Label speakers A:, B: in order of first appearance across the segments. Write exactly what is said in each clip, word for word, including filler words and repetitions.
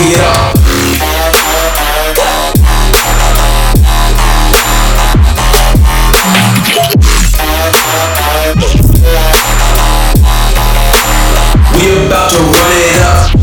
A: it up. We about to run it up.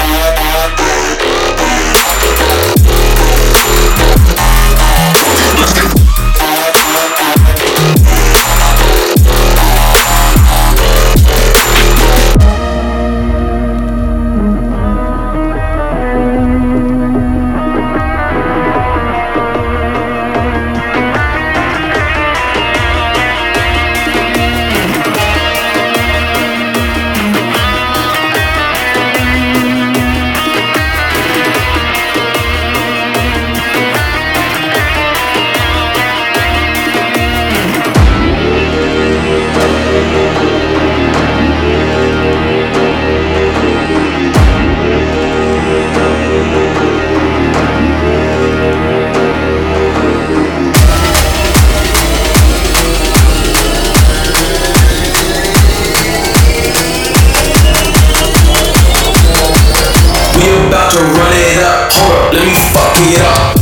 A: About to run it up. Hold up, let me fuck it up.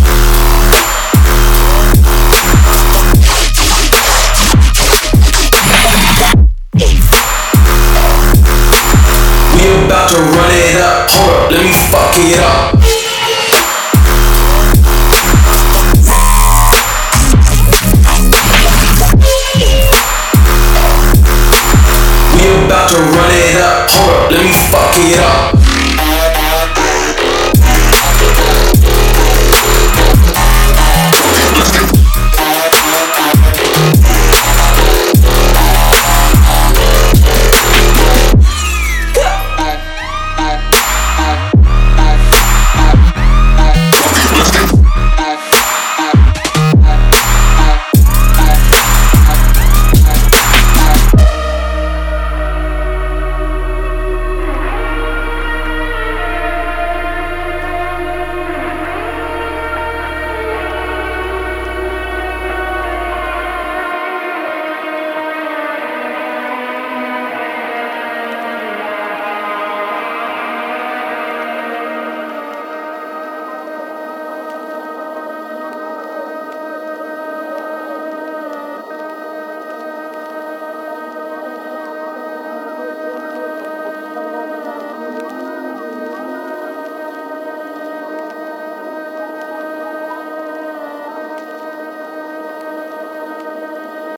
A: We about to run it up. Hold up, let me fuck it up. We about to run it up. Hold up, let me fuck it up.